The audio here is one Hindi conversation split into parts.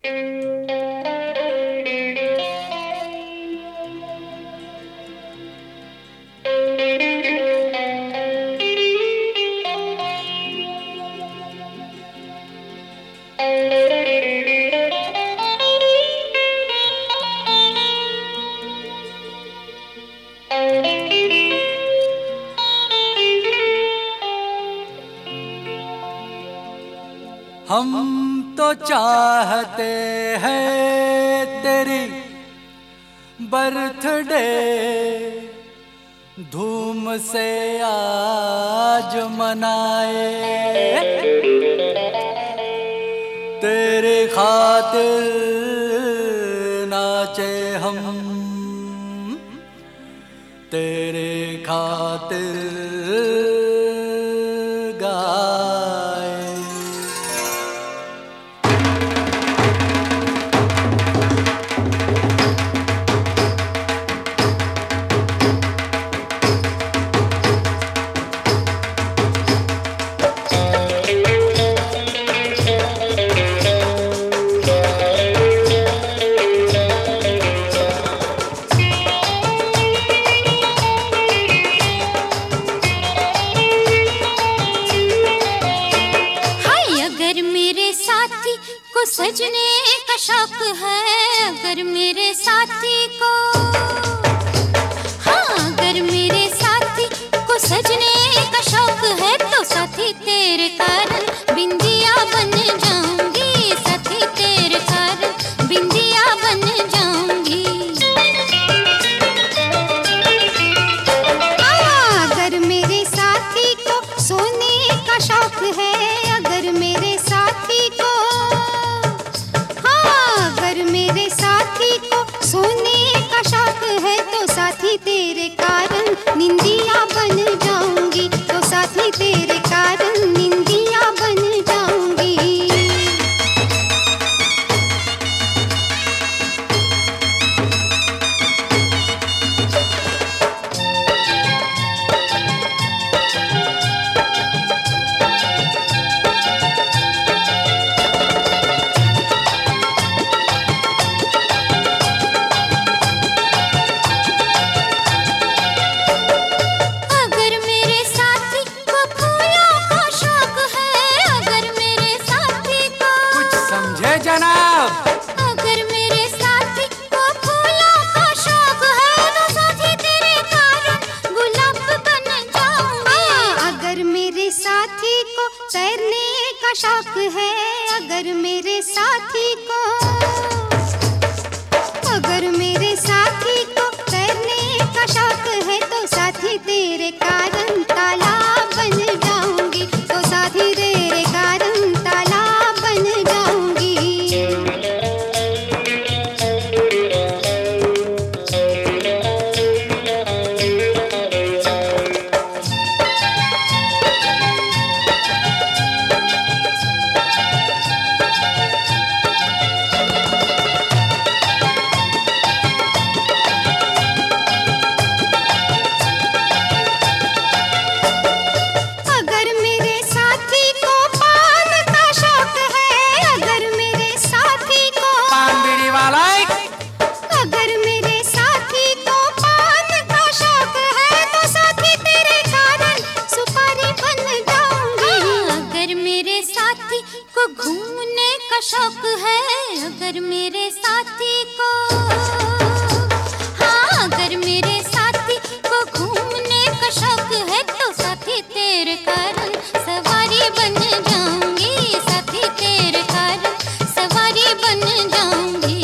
हम तो चाहते हैं तेरी बर्थडे धूम से आज मनाए, तेरे खातिर नाचे हम, तेरे खातिर गाए। को सजने का शौक है, अगर मेरे साथी को, हाँ अगर मेरे साथी को सजने का शौक है तो साथी तेरे कारण बिंदिया बन जाऊंगी, साथी तेरे कारण बिंदिया बन जाऊंगी। हाँ अगर मेरे साथी को सोने का शौक है, अगर मेरे साथी को, मेरे साथी को सोने का शौक है तो साथी तेरे कारण निंदिया बन जाऊंगी, तो साथी तेरे कारण निंदिया बन जाऊंगी। जनाब अगर मेरे साथी को फूलों का शौक है तो साथी तेरे कारण गुलाब बन जाऊंगी। अगर मेरे साथी को तैरने का शौक है, अगर मेरे साथी को, अगर मेरे साथी को तैरने का शौक है तो साथी तेरे कारण तालाब बन जाऊंगी, तो साथी तेरे कारण तालाब बन जाऊंगी। घूमने का शौक है, अगर मेरे साथी को, हाँ अगर मेरे साथी को घूमने का शौक है तो साथी तेरे कारण सवारी बन जाऊंगी, साथी तेरे कारण सवारी बन जाऊंगी।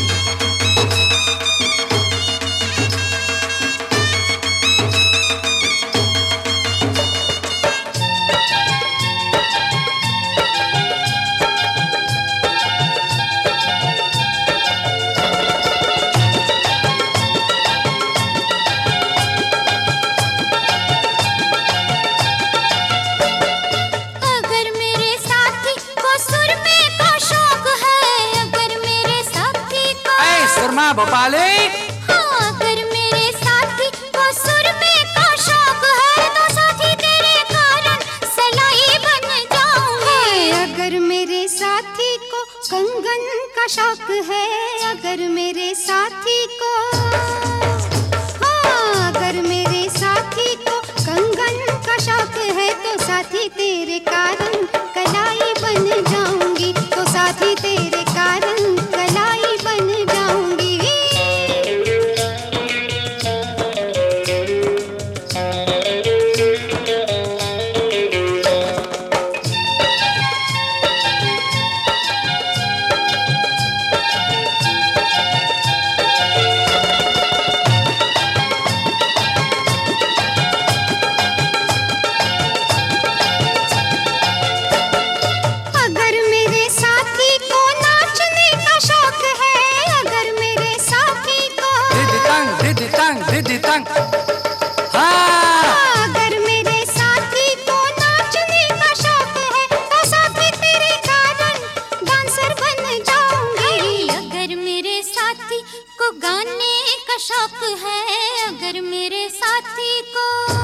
भोपाली हाँ अगर मेरे साथी को सुरमे का शौक है तो साथी तेरे कारण सलाई बन जाऊंगी। अगर मेरे साथी को कंगन का शौक है, अगर मेरे साथी को, हाँ अगर मेरे साथी को कंगन का शौक है तो साथी तेरे कारण कलाई बन जाऊंगी, तो साथी तेरे कारण कलाई बन जाऊंगी। अगर मेरे साथी को नाचने का शौक है तो साथी तेरे कारण डांसर बन जाऊंगी। अगर मेरे साथी को गाने का शौक है, अगर मेरे साथी को